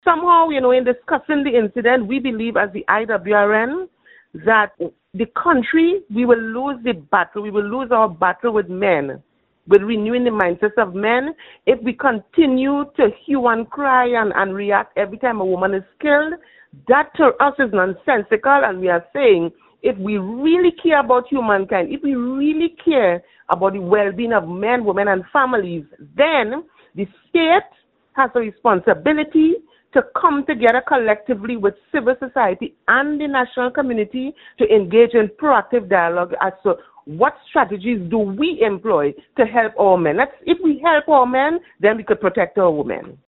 Somehow, in discussing the incident, we believe as the IWRN that the country, we will lose the battle. We will lose our battle with men, with renewing the mindsets of men, if we continue to hue and cry and react every time a woman is killed. That to us is nonsensical, and we are saying if we really care about humankind, if we really care about the well-being of men, women, and families, then the state has a responsibility to come together collectively with civil society and the national community to engage in proactive dialogue as to what strategies do we employ to help our men. If we help our men, then we could protect our women.